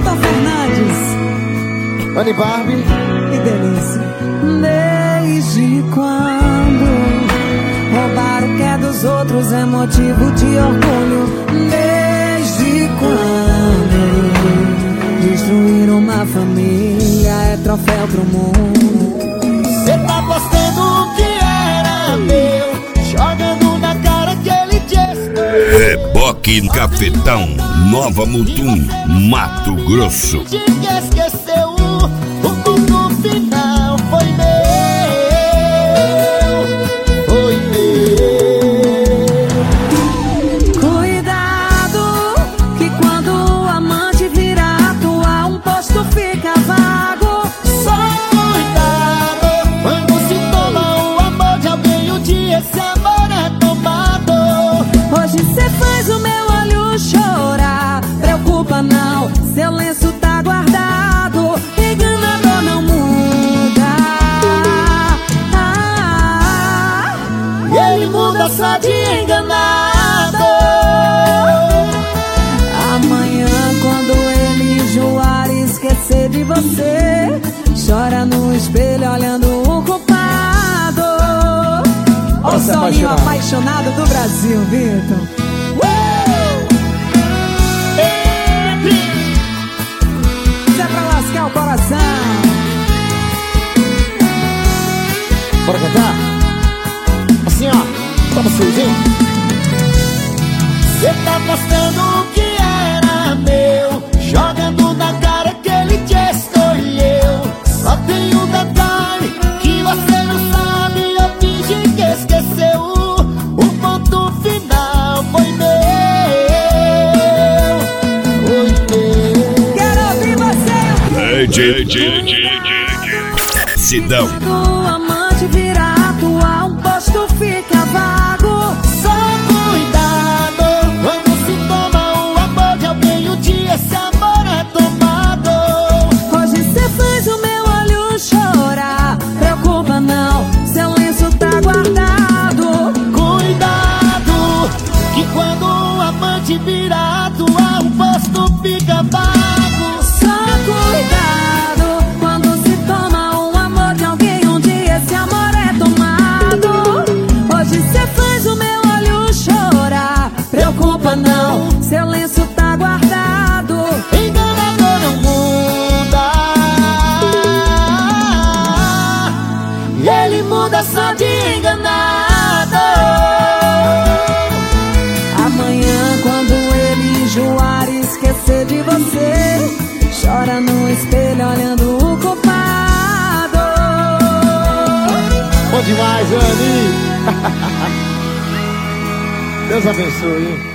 Milton Fernandes. Anny Barbie. Que delícia. Desde quando roubar o que é dos outros é motivo de orgulho? Desde quando destruir uma família é troféu pro mundo? Cê tá postando o que era meu, jogando na cara que ele te escolheu. Reboque Cafetão, Nova Mutum, Mato Grosso. Que esqueceu, o ponto final foi meu, foi meu. Cuidado, que quando o amante vira atual, um posto fica vago. Só cuidado, quando se toma o amor de alguém, um dia esse amor é tomado. Hoje cê faz o meu olho chorar. Preocupa não, seu lenço tá guardado. Enganador não muda. Ele muda só de enganado. Amanhã, quando ele enjoar e esquecer de você, chora no espelho olhando o culpado. O solinho apaixonado do Brasil, Vitor. Isso é pra lascar o coração. Bora cantar? Assim ó, pra vocês, hein? Cê tá mostrando o que era meu, jogando na cara que ele te escolheu. Só tem um detalhe que você não sabe, eu fingi que esqueceu. O ponto final foi meu, foi meu. Quero ouvir você. Sidão. O amante vira atual, um posto fica vago. Só cuidado, quando se toma o amor de alguém, um dia esse amor é tomado. Hoje cê faz o meu olho chorar. Preocupa não, seu lenço tá guardado. Cuidado, que quando o amante vira atual, o posto fica vago. Só cuidado, quando se toma o amor de alguém, um dia esse amor é tomado. Hoje cê faz o meu olho chorar. Preocupa não, seu lenço tá guardado. Enganador não muda, e ele muda só de enganado. Amanhã, quando ele enjoar e esquecer de você, chora no espelho olhando o culpado. Bom demais, Anny. Deus abençoe.